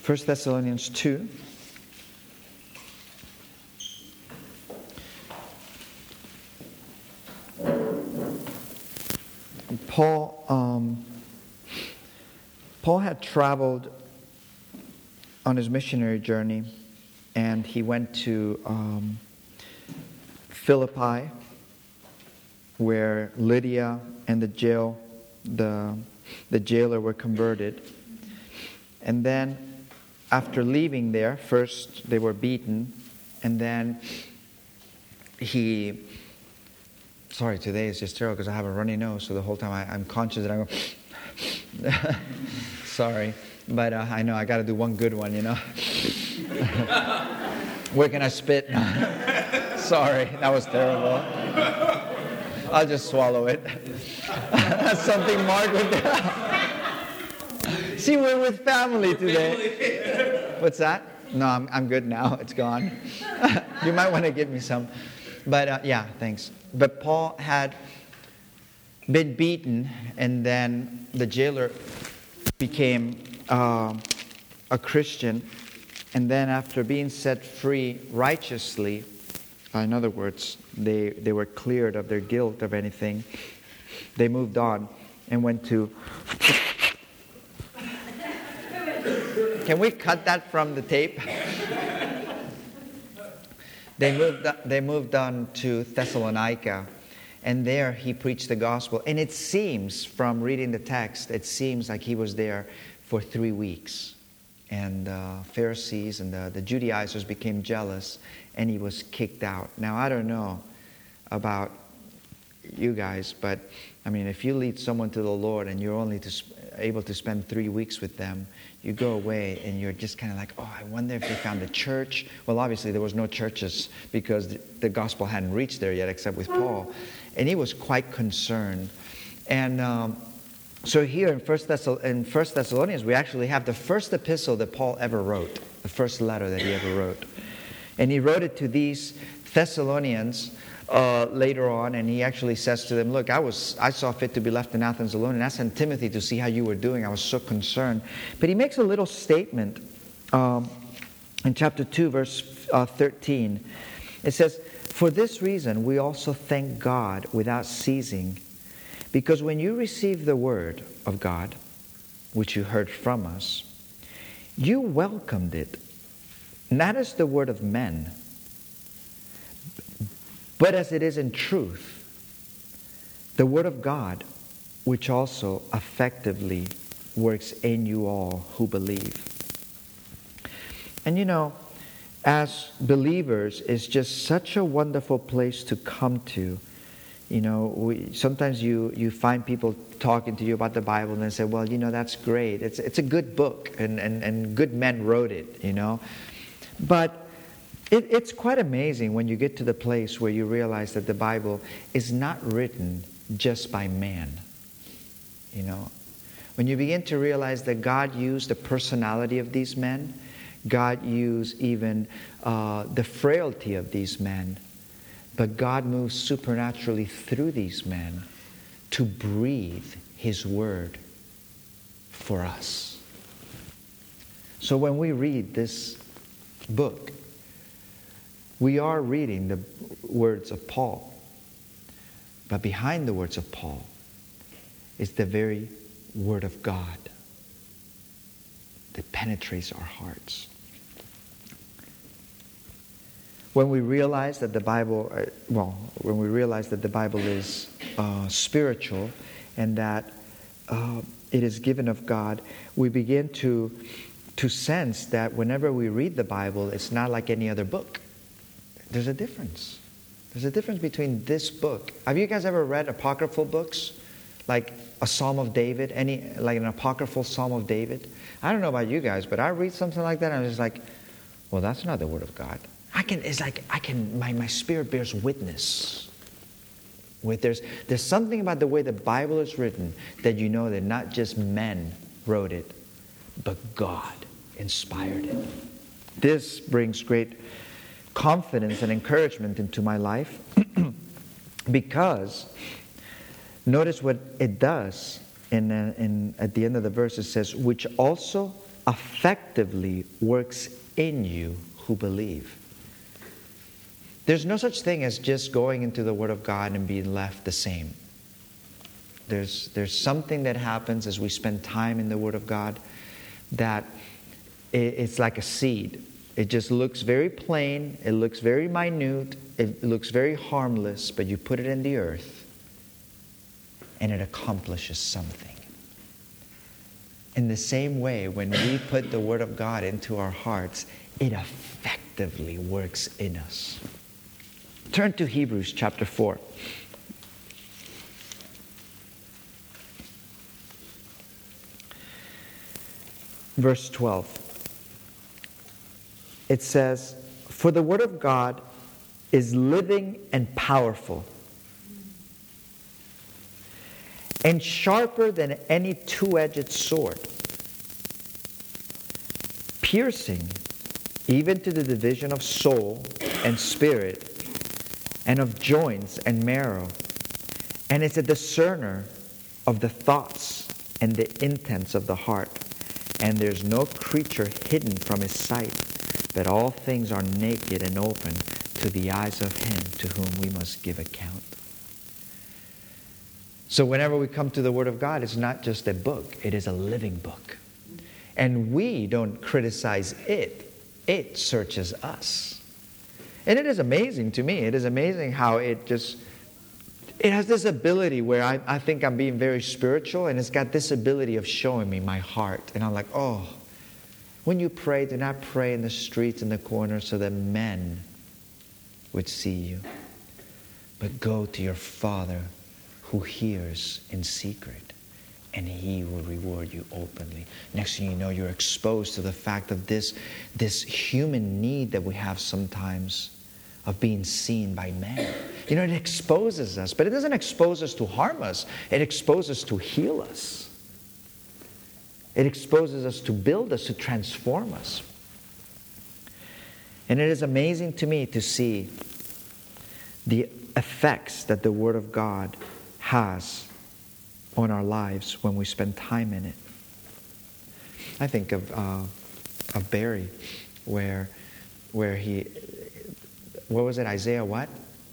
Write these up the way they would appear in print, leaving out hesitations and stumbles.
1 Thessalonians 2. Paul had traveled on his missionary journey, and he went to Philippi, where Lydia and the jailer were converted. And then, after leaving there, first they were beaten, and then sorry, today is just terrible because I have a runny nose, so the whole time I'm conscious that I go, sorry, but I know I got to do one good one, Where can I spit? Sorry, that was terrible. I'll just swallow it. That's something Mark would do. See, we're with family today. What's that? No, I'm good now. It's gone. You might want to give me some. But yeah, thanks. But Paul had been beaten, and then the jailer became a Christian. And then after being set free righteously, in other words, they were cleared of their guilt of anything, they moved on and went to... Can we cut that from the tape? They moved on to Thessalonica, and there he preached the gospel. And it seems, from reading the text, it seems like he was there for 3 weeks. And the Pharisees and the Judaizers became jealous, and he was kicked out. Now, I don't know about you guys, but I mean, if you lead someone to the Lord and you're only able to spend 3 weeks with them, you go away and you're just kind of like, oh, I wonder if they found a church. Well, obviously there was no churches because the gospel hadn't reached there yet except with Paul. And he was quite concerned. And so here in 1 Thessalonians, we actually have the first epistle that Paul ever wrote, the first letter that he ever wrote. And he wrote it to these Thessalonians later on, and he actually says to them, look, I saw fit to be left in Athens alone, and I sent Timothy to see how you were doing. I was so concerned. But he makes a little statement in chapter 2, verse 13. It says, for this reason we also thank God without ceasing, because when you received the word of God, which you heard from us, you welcomed it, not as the word of men, but as it is in truth, the word of God, which also effectively works in you all who believe. And as believers, it's just such a wonderful place to come to. Sometimes you find people talking to you about the Bible and they say, well, that's great. It's a good book and good men wrote it, But it's quite amazing when you get to the place where you realize that the Bible is not written just by man. When you begin to realize that God used the personality of these men, God used even the frailty of these men, but God moves supernaturally through these men to breathe His word for us. So when we read this book, we are reading the words of Paul. But behind the words of Paul is the very word of God that penetrates our hearts. When we realize that the Bible, is spiritual and that it is given of God, we begin to sense that whenever we read the Bible, it's not like any other book. There's a difference. There's a difference between this book. Have you guys ever read apocryphal books? Like a Psalm of David? Like an apocryphal Psalm of David? I don't know about you guys, but I read something like that and I'm just like, well, that's not the Word of God. My spirit bears witness. There's something about the way the Bible is written that you know that not just men wrote it, but God inspired it. This brings great confidence and encouragement into my life because notice what it does at the end of the verse. It says, which also effectively works in you who believe. There's no such thing as just going into the Word of God and being left the same. There's something that happens as we spend time in the Word of God that it's like a seed. It just looks very plain, it looks very minute, it looks very harmless, but you put it in the earth and it accomplishes something. In the same way, when we put the Word of God into our hearts, it effectively works in us. Turn to Hebrews chapter 4. Verse 12. It says, "For the Word of God is living and powerful, and sharper than any two-edged sword, piercing even to the division of soul and spirit, and of joints and marrow, and is a discerner of the thoughts and the intents of the heart. And there's no creature hidden from His sight, but all things are naked and open to the eyes of Him to whom we must give account." So whenever we come to the Word of God, it's not just a book, it is a living book. And we don't criticize it, it searches us. And it is amazing to me. It is amazing how it has this ability where I think I'm being very spiritual, and it's got this ability of showing me my heart. And I'm like, oh, when you pray, do not pray in the streets and the corners so that men would see you. But go to your Father who hears in secret, and He will reward you openly. Next thing you know, you're exposed to the fact of this human need that we have sometimes of being seen by men. You know, it exposes us, but it doesn't expose us to harm us. It exposes us to heal us. It exposes us to build us, to transform us. And it is amazing to me to see the effects that the Word of God has on our lives when we spend time in it. I think of Barry, where he, what was it, Isaiah what?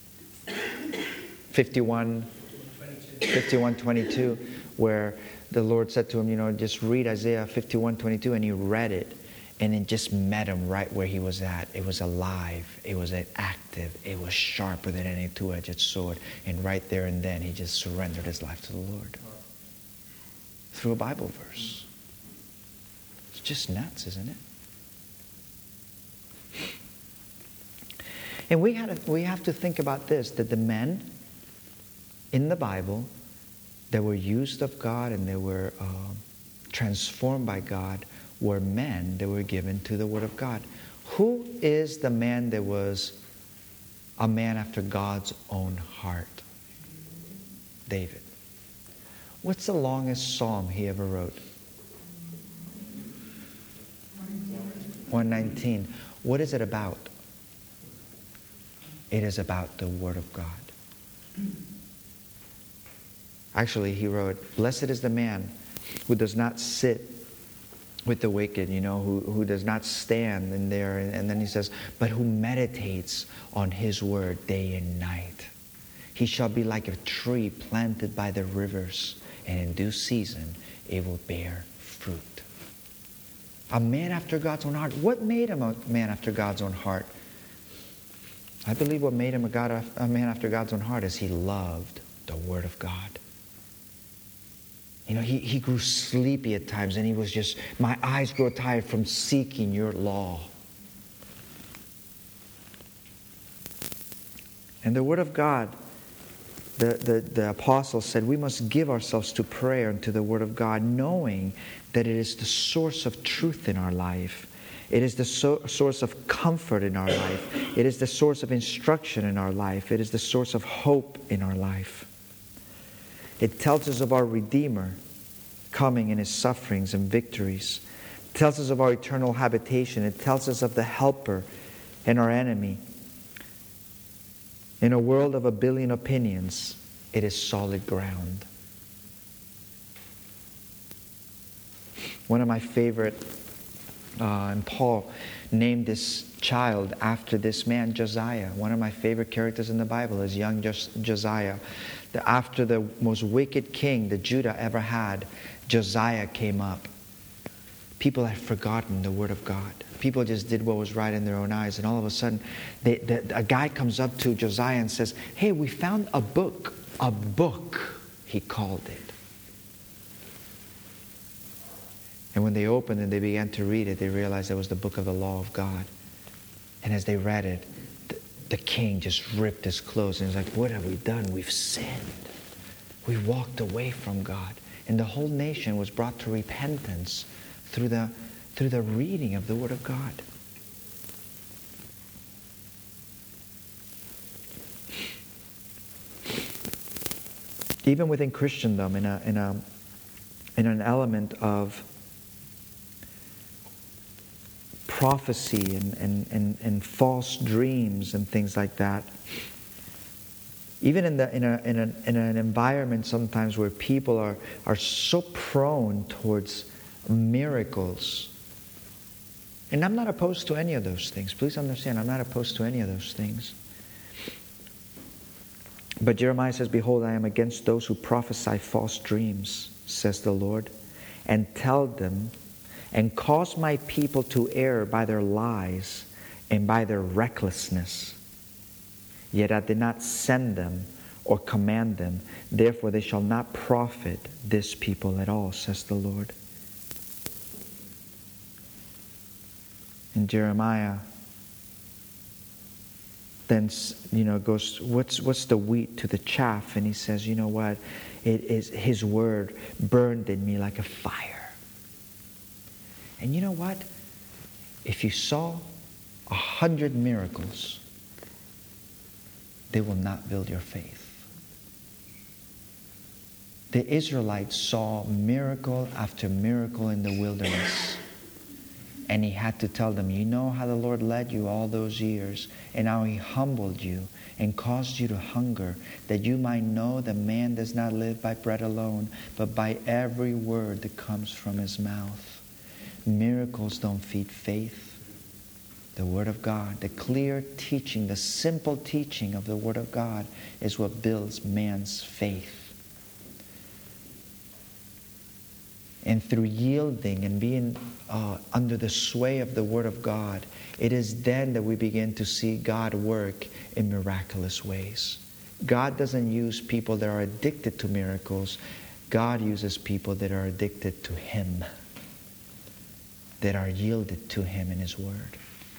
51:22, where the Lord said to him, you know, just read Isaiah 51:22, and he read it, and it just met him right where he was at. It was alive, it was active, it was sharper than any two-edged sword, and right there and then he just surrendered his life to the Lord through a Bible verse. It's just nuts, isn't it? And we have to think about this, that the men in the Bible that were used of God and they were transformed by God were men that were given to the Word of God. Who is the man that was a man after God's own heart? David. What's the longest psalm he ever wrote? 119. What is it about? It is about the Word of God. Actually, he wrote, "Blessed is the man who does not sit with the wicked," you know, who does not stand in there. And then he says, "but who meditates on His Word day and night. He shall be like a tree planted by the rivers, and in due season it will bear fruit." A man after God's own heart. What made him a man after God's own heart? I believe what made him a man after God's own heart is he loved the Word of God. You know, he grew sleepy at times, and he was just, my eyes grow tired from seeking your law. And the Word of God, the apostle said, we must give ourselves to prayer and to the Word of God, knowing that it is the source of truth in our life. It is the source of comfort in our life. It is the source of instruction in our life. It is the source of hope in our life. It tells us of our Redeemer coming in His sufferings and victories. It tells us of our eternal habitation. It tells us of the Helper and our enemy. In a world of a billion opinions, it is solid ground. One of my favorite And Paul named this child after this man, Josiah. One of my favorite characters in the Bible is young Josiah. After the most wicked king that Judah ever had, Josiah came up. People had forgotten the Word of God. People just did what was right in their own eyes. And all of a sudden, a guy comes up to Josiah and says, "Hey, we found a book." A book, he called it. And when they opened and they began to read it, they realized it was the book of the law of God. And as they read it, the king just ripped his clothes and was like, "What have we done? We've sinned. We walked away from God." And the whole nation was brought to repentance through the reading of the Word of God. Even within Christendom, in an element of prophecy and false dreams and things like that. Even in an environment sometimes where people are so prone towards miracles. And I'm not opposed to any of those things. Please understand, I'm not opposed to any of those things. But Jeremiah says, "Behold, I am against those who prophesy false dreams, says the Lord, and tell them, and cause my people to err by their lies and by their recklessness. Yet I did not send them or command them. Therefore they shall not profit this people at all, says the Lord." And Jeremiah then, goes, what's the wheat to the chaff? And he says, you know what? It is His word burned in me like a fire. And you know what? If you saw 100 miracles, they will not build your faith. The Israelites saw miracle after miracle in the wilderness. And He had to tell them, you know how the Lord led you all those years, and how He humbled you and caused you to hunger, that you might know that man does not live by bread alone, but by every word that comes from His mouth. Miracles don't feed faith. The Word of God, the clear teaching, the simple teaching of the Word of God is what builds man's faith. And through yielding and being under the sway of the Word of God, it is then that we begin to see God work in miraculous ways. God doesn't use people that are addicted to miracles. God uses people that are addicted to Him, that are yielded to Him in His Word.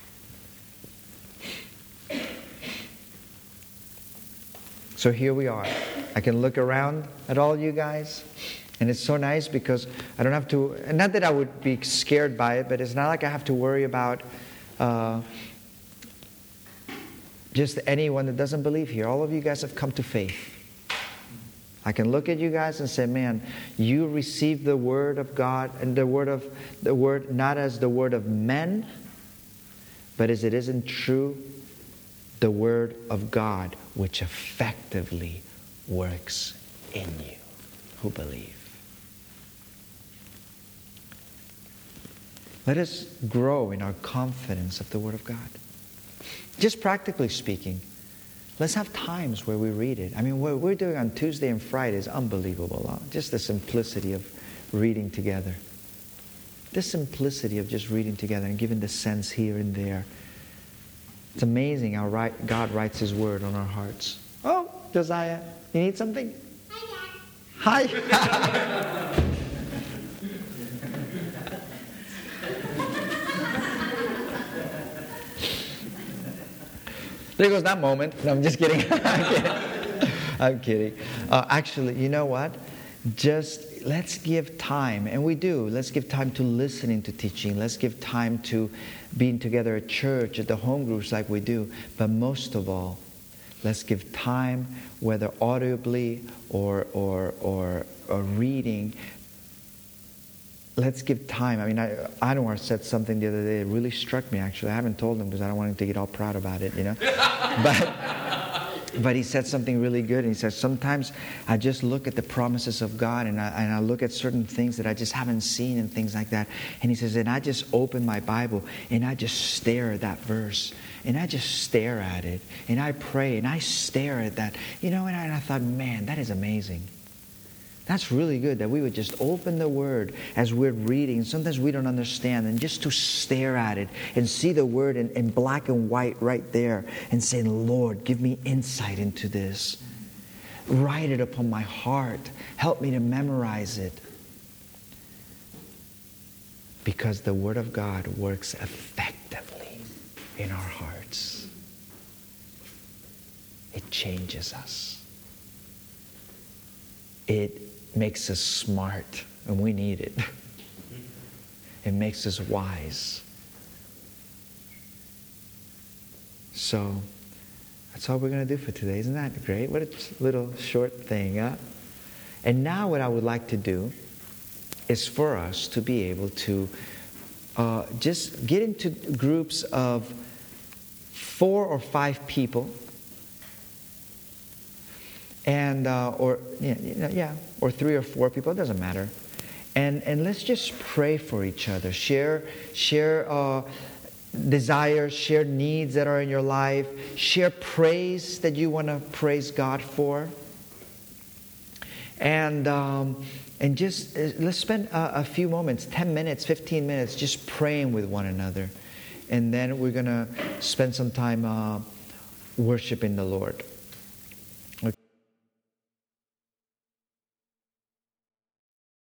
So here we are. I can look around at all you guys. And it's so nice because I don't have to, and not that I would be scared by it, but it's not like I have to worry about just anyone that doesn't believe here. All of you guys have come to faith. I can look at you guys and say, man, you received the Word of God, and the word not as the word of men, but as it isn't true, the Word of God, which effectively works in you who believe. Let us grow in our confidence of the Word of God. Just practically speaking, let's have times where we read it. I mean, what we're doing on Tuesday and Friday is unbelievable. Just the simplicity of reading together. The simplicity of just reading together and giving the sense here and there. It's amazing how God writes His Word on our hearts. Oh, Josiah, you need something? Hi, Dad. Hi. There goes that moment. No, I'm just kidding. I'm kidding. Actually, you know what? Just let's give time, and we do. Let's give time to listening to teaching. Let's give time to being together at church, at the home groups like we do. But most of all, let's give time, whether audibly or reading. Let's give time. I mean, Anwar said something the other day that really struck me, actually. I haven't told him because I don't want him to get all proud about it, you know. But he said something really good. He said, sometimes I just look at the promises of God and I look at certain things that I just haven't seen and things like that. And he says, and I just open my Bible and I just stare at that verse. And I just stare at it. And I pray and I stare at that. And I thought, man, that is amazing. That's really good that we would just open the Word as we're reading. Sometimes we don't understand. And just to stare at it and see the Word in black and white right there and say, Lord, give me insight into this. Write it upon my heart. Help me to memorize it. Because the Word of God works effectively in our hearts. It changes us. It makes us smart, and we need it. It makes us wise. So, that's all we're going to do for today. Isn't that great? What a little short thing, huh? And now what I would like to do is for us to be able to just get into groups of 4 or 5 people. And or 3 or 4 people, it doesn't matter, and let's just pray for each other. Share desires, share needs that are in your life, share praise that you want to praise God for, and just let's spend a few moments, 10 minutes, 15 minutes, just praying with one another, and then we're gonna spend some time worshiping the Lord.